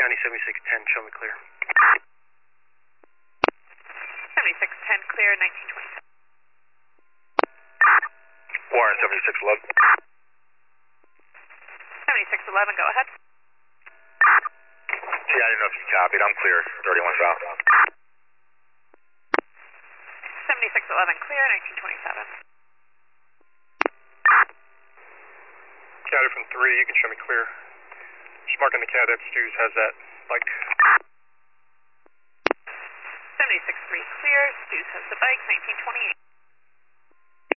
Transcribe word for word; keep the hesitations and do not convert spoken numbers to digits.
County seventy-six ten, show me clear. seventy-six ten, clear, nineteen twenty-seven. Warren seventy-six eleven. seventy-six eleven, go ahead. See, I didn't know if you copied. I'm clear, thirty-one south. seventy-six eleven, clear, nineteen twenty-seven. County from three, you can show me clear. Just marking the cat that Stews has that bike. seventy-six three, clear, Stews has the bike, nineteen twenty-eight.